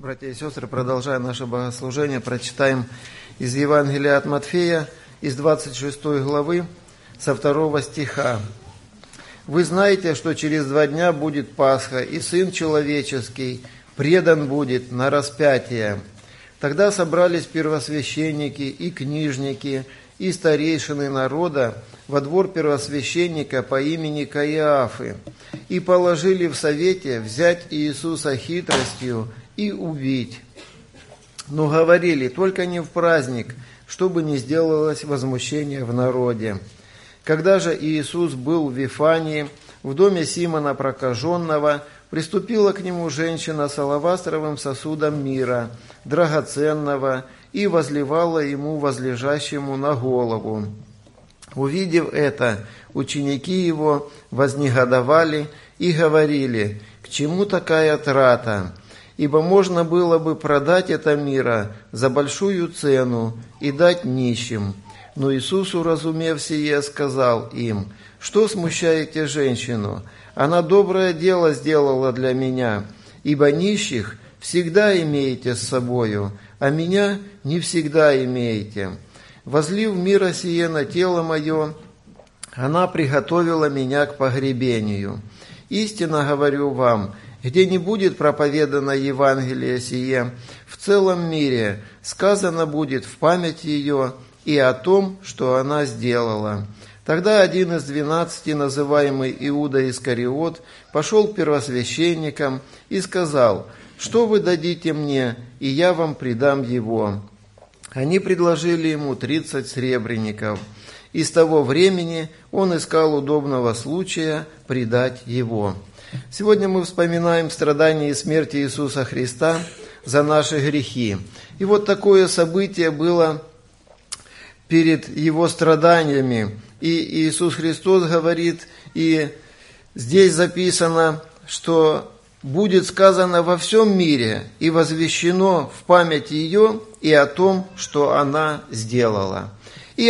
Братья и сестры, продолжая наше богослужение, прочитаем из Евангелия от Матфея, из 26 главы, со 2 стиха. «Вы знаете, что через 2 дня будет Пасха, и Сын Человеческий предан будет на распятие. Тогда собрались первосвященники и книжники, и старейшины народа во двор первосвященника по имени Каиафы, и положили в совете взять Иисуса хитростью и убить. Но говорили, только не в праздник, чтобы не сделалось возмущение в народе. Когда же Иисус был в Вифании, в доме Симона Прокаженного, приступила к нему женщина с алавастровым сосудом мира, драгоценного, и возливала ему возлежащему на голову. Увидев это, ученики его вознегодовали и говорили, к чему такая трата? Ибо можно было бы продать это мира за большую цену и дать нищим. Но Иисус, уразумев сие, сказал им, что смущаете женщину? Она доброе дело сделала для меня, ибо нищих всегда имеете с собою, а меня не всегда имеете. Возлив мира сие на тело мое, она приготовила меня к погребению. Истинно говорю вам, где не будет проповедано Евангелие сие в целом мире, сказано будет в память ее и о том, что она сделала». Тогда один из 12, называемый Иуда Искариот, пошел к первосвященникам и сказал, «Что вы дадите мне, и я вам предам его?» Они предложили ему 30 сребреников. И с того времени он искал удобного случая предать его. Сегодня мы вспоминаем страдания и смерть Иисуса Христа за наши грехи. И вот такое событие было перед его страданиями. И Иисус Христос говорит, и здесь записано, что будет сказано во всем мире и возвещено в память ее и о том, что она сделала. И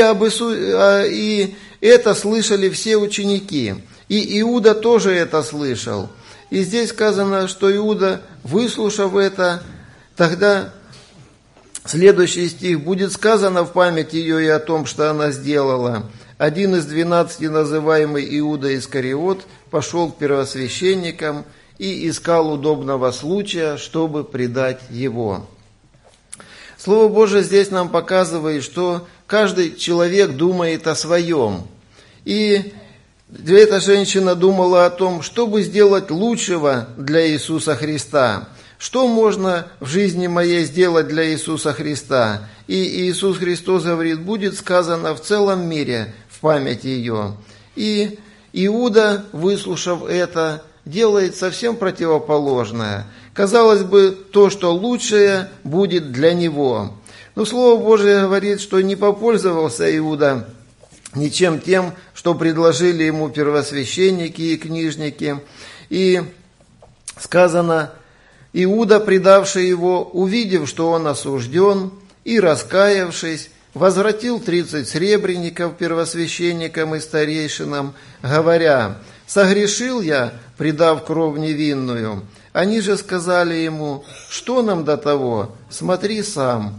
это слышали все ученики. И Иуда тоже это слышал. И здесь сказано, что Иуда, выслушав это, тогда следующий стих, будет сказано в память ее и о том, что она сделала. Один из 12, называемый Иуда Искариот, пошел к первосвященникам и искал удобного случая, чтобы предать его. Слово Божие здесь нам показывает, что каждый человек думает о своем. И эта женщина думала о том, чтобы сделать лучшего для Иисуса Христа. Что можно в жизни моей сделать для Иисуса Христа? И Иисус Христос говорит, будет сказано в целом мире в память ее. И Иуда, выслушав это, делает совсем противоположное. Казалось бы, то, что лучшее, будет для него. Но Слово Божие говорит, что не попользовался Иуда ничем тем, что предложили ему первосвященники и книжники. И сказано, Иуда, предавший его, увидев, что он осужден, и, раскаявшись, возвратил 30 сребреников первосвященникам и старейшинам, говоря, «Согрешил я, предав кровь невинную». Они же сказали ему, «Что нам до того? Смотри сам».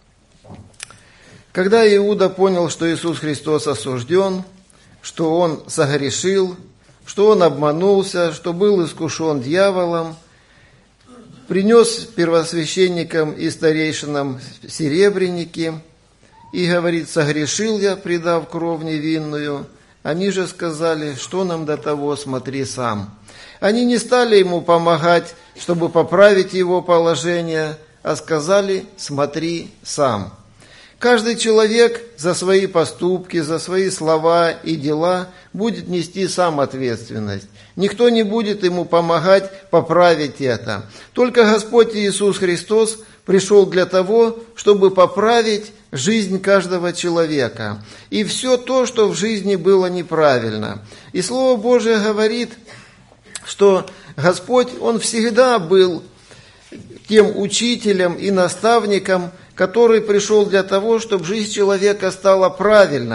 Когда Иуда понял, что Иисус Христос осужден, что он согрешил, что он обманулся, что был искушен дьяволом, принес первосвященникам и старейшинам серебряники и говорит, «Согрешил я, предав кровь невинную». Они же сказали, «Что нам до того, смотри сам». Они не стали ему помогать, чтобы поправить его положение, а сказали, «Смотри сам». Каждый человек за свои поступки, за свои слова и дела будет нести сам ответственность. Никто не будет ему помогать поправить это. Только Господь Иисус Христос пришел для того, чтобы поправить жизнь каждого человека. И все то, что в жизни было неправильно. И Слово Божие говорит, что Господь, Он всегда был тем учителем и наставником, который пришел для того, чтобы жизнь человека стала правильной.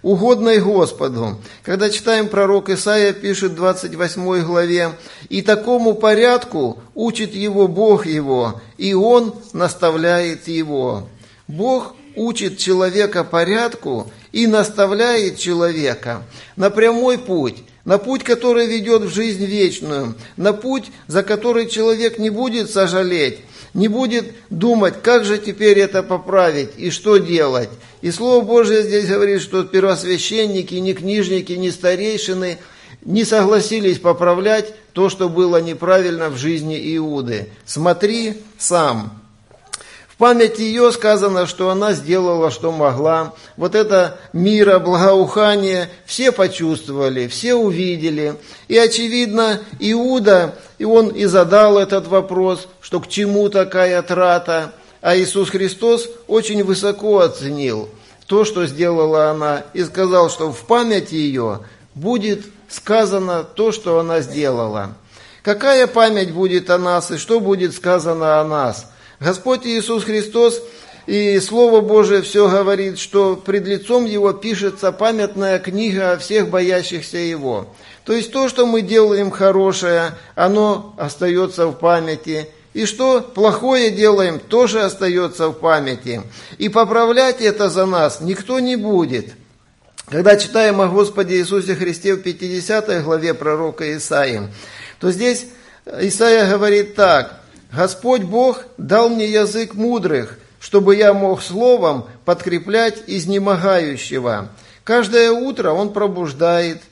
угодной Господу. Когда читаем, пророк Исаия пишет в 28 главе: «И такому порядку учит его Бог его, и он наставляет его». Бог учит человека порядку и наставляет человека на прямой путь, на путь, который ведет в жизнь вечную, на путь, за который человек не будет сожалеть, не будет думать, как же теперь это поправить и что делать. И Слово Божие здесь говорит, что первосвященники, ни книжники, ни старейшины не согласились поправлять то, что было неправильно в жизни Иуды. Смотри сам. В память ее сказано, что она сделала, что могла. Вот это мира, благоухание все почувствовали, все увидели. И, очевидно, Иуда, и он и задал этот вопрос, что к чему такая трата. А Иисус Христос очень высоко оценил то, что сделала она, и сказал, что в память ее будет сказано то, что она сделала. Какая память будет о нас и что будет сказано о нас? Господь Иисус Христос и Слово Божие все говорит, что пред лицом Его пишется памятная книга о всех боящихся Его. То есть то, что мы делаем хорошее, оно остается в памяти. И что плохое делаем, тоже остается в памяти. И поправлять это за нас никто не будет. Когда читаем о Господе Иисусе Христе в 50 главе пророка Исаии, то здесь Исаия говорит так: «Господь Бог дал мне язык мудрых, чтобы я мог словом подкреплять изнемогающего. Каждое утро Он пробуждает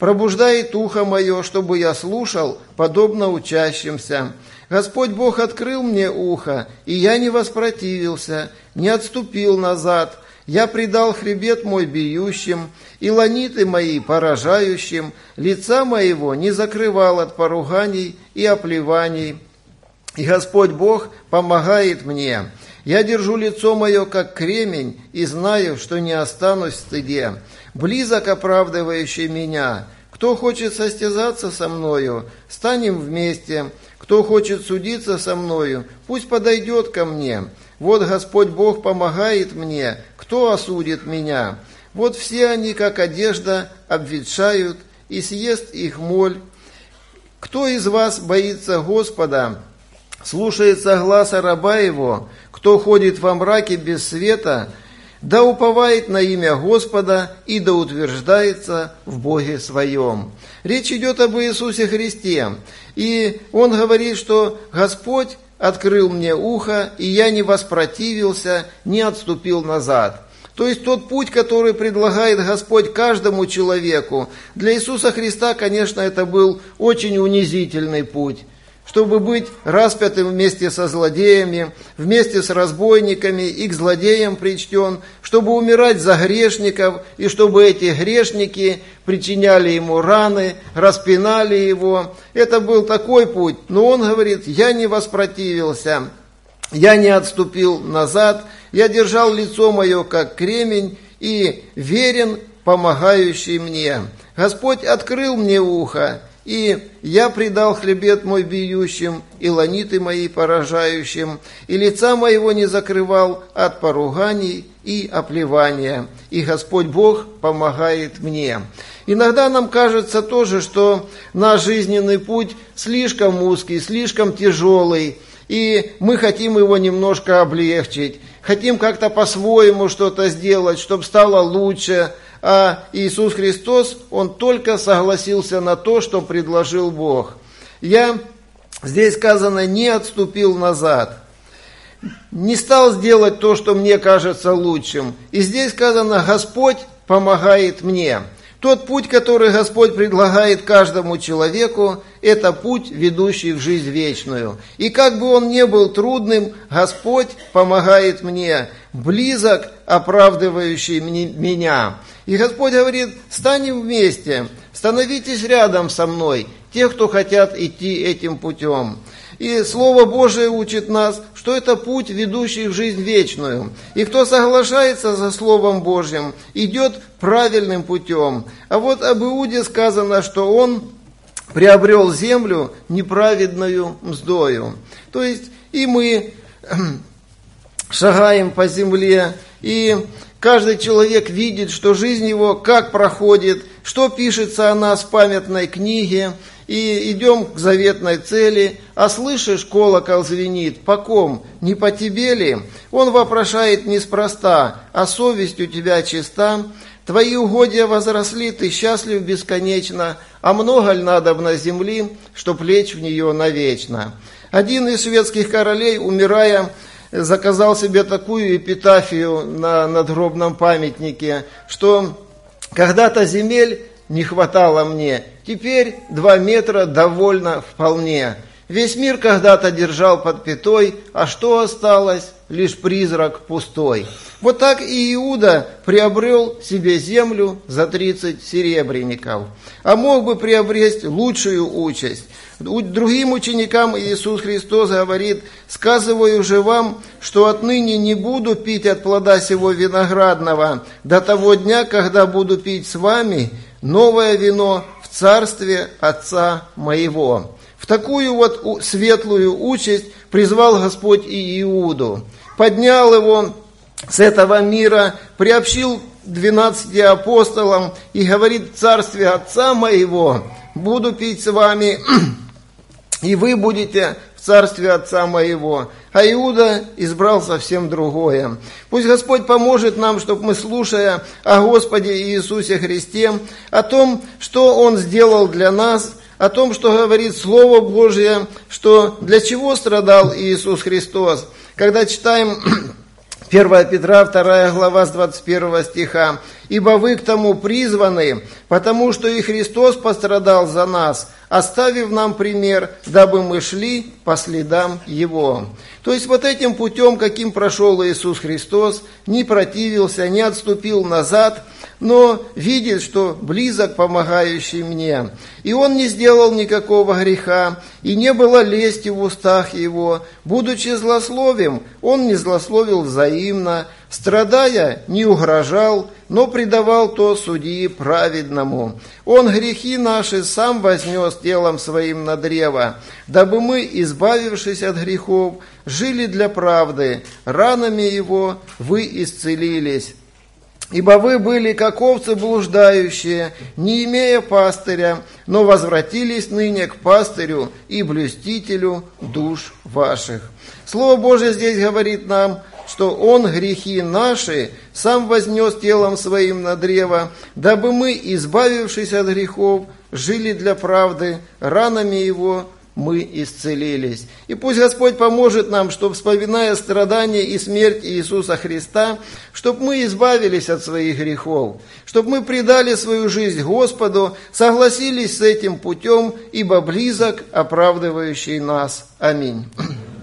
ухо мое, чтобы я слушал, подобно учащимся. Господь Бог открыл мне ухо, и я не воспротивился, не отступил назад. Я предал хребет мой биющим, и ланиты мои поражающим, лица моего не закрывал от поруганий и оплеваний. И Господь Бог помогает мне. Я держу лицо мое, как кремень, и знаю, что не останусь в стыде. Близок оправдывающий меня. Кто хочет состязаться со мною, станем вместе. Кто хочет судиться со мною, пусть подойдет ко мне. Вот Господь Бог помогает мне. Кто осудит меня? Вот все они, как одежда, обветшают, и съест их моль. Кто из вас боится Господа, слушается гласа раба его? Кто ходит во мраке без света, да уповает на имя Господа и да утверждается в Боге своем». Речь идет об Иисусе Христе. И Он говорит, что Господь открыл мне ухо, и я не воспротивился, не отступил назад. То есть тот путь, который предлагает Господь каждому человеку, для Иисуса Христа, конечно, это был очень унизительный путь. Чтобы быть распятым вместе со злодеями, вместе с разбойниками и к злодеям причтен, чтобы умирать за грешников, и чтобы эти грешники причиняли ему раны, распинали его. Это был такой путь. Но он говорит: я не воспротивился, я не отступил назад, я держал лицо мое, как кремень, и верен помогающий мне. Господь открыл мне ухо, и я предал хребет мой биющим, и ланиты мои поражающим, и лица моего не закрывал от поруганий и оплевания. И Господь Бог помогает мне. Иногда нам кажется тоже, что наш жизненный путь слишком узкий, слишком тяжелый, и мы хотим его немножко облегчить, хотим как-то по-своему что-то сделать, чтобы стало лучше. А Иисус Христос, Он только согласился на то, что предложил Бог. Здесь сказано, не отступил назад, не стал сделать то, что мне кажется лучшим. И здесь сказано, Господь помогает мне. Тот путь, который Господь предлагает каждому человеку, это путь, ведущий в жизнь вечную. И как бы он ни был трудным, Господь помогает мне, близок, оправдывающий меня. И Господь говорит, станем вместе, становитесь рядом со мной, те, кто хотят идти этим путем. И Слово Божие учит нас, что это путь, ведущий в жизнь вечную. И кто соглашается за Словом Божьим, идет правильным путем. А вот об Иуде сказано, что он приобрел землю неправедную мздою. То есть и мы шагаем по земле, и Каждый человек видит, что жизнь его как проходит, что пишется о нас в памятной книге, и идем к заветной цели, а слышишь, колокол звенит, по ком, не по тебе ли? Он вопрошает неспроста, а совесть у тебя чиста. Твои угодья возросли, ты счастлив бесконечно, а много ль надобно земли, чтоб лечь в нее навечно? Один из шведских королей, умирая, заказал себе такую эпитафию на надгробном памятнике, что когда-то земель не хватало мне, теперь 2 метра довольно вполне. Весь мир когда-то держал под пятой, а что осталось? Лишь призрак пустой. Вот так и Иуда приобрел себе землю за 30 серебряников, а мог бы приобрести лучшую участь. Другим ученикам Иисус Христос говорит: «Сказываю же вам, что отныне не буду пить от плода сего виноградного до того дня, когда буду пить с вами новое вино в царстве Отца моего». В такую вот светлую участь призвал Господь и Иуду. Поднял его с этого мира, приобщил 12 апостолам и говорит: в царстве Отца моего буду пить с вами, и вы будете в царстве Отца моего. А Иуда избрал совсем другое. Пусть Господь поможет нам, чтобы мы, слушая о Господе Иисусе Христе, о том, что Он сделал для нас, о том, что говорит Слово Божье, что для чего страдал Иисус Христос. Когда читаем 1 Петра, 2 глава с 21 стиха: «Ибо вы к тому призваны, потому что и Христос пострадал за нас, оставив нам пример, дабы мы шли по следам Его». То есть вот этим путем, каким прошел Иисус Христос, не противился, не отступил назад, но видит, что близок помогающий мне. И Он не сделал никакого греха, и не было лести в устах Его. Будучи злословим, Он не злословил взаимно, страдая, не угрожал, но предавал то судьи праведному. Он грехи наши сам вознес телом своим на древо, дабы мы, избавившись от грехов, жили для правды, ранами Его вы исцелились. Ибо вы были, как овцы блуждающие, не имея пастыря, но возвратились ныне к пастырю и блюстителю душ ваших». Слово Божие здесь говорит нам, что Он грехи наши сам вознес телом своим на древо, дабы мы, избавившись от грехов, жили для правды, ранами Его мы исцелились. И пусть Господь поможет нам, чтобы, вспоминая страдания и смерть Иисуса Христа, чтобы мы избавились от своих грехов, чтобы мы предали свою жизнь Господу, согласились с этим путем, ибо близок оправдывающий нас. Аминь.